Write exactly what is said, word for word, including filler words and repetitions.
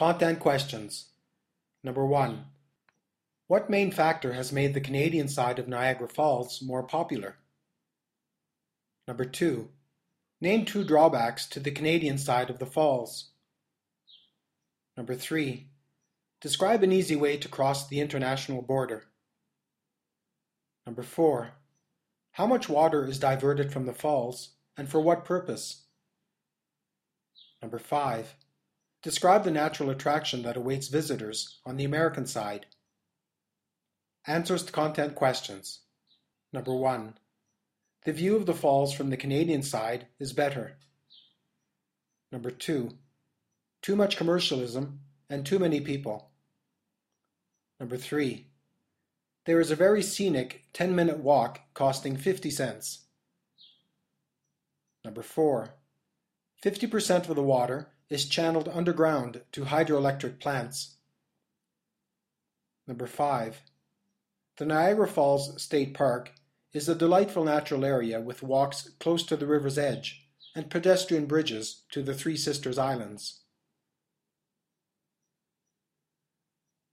Content questions. Number one. What main factor has made the Canadian side of Niagara Falls more popular? Number two. Name two drawbacks to the Canadian side of the falls. Number three. Describe an easy way to cross the international border. Number four. How much water is diverted from the falls, and for what purpose? Number five. Describe the natural attraction that awaits visitors on the American side. Answers to content questions. Number one. The view of the falls from the Canadian side is better. Number two. Too much commercialism and too many people. Number three. There is a very scenic ten-minute walk costing fifty cents. Number four. fifty percent of the water is channeled underground to hydroelectric plants. Number five. The Niagara Falls State Park is a delightful natural area with walks close to the river's edge and pedestrian bridges to the Three Sisters Islands.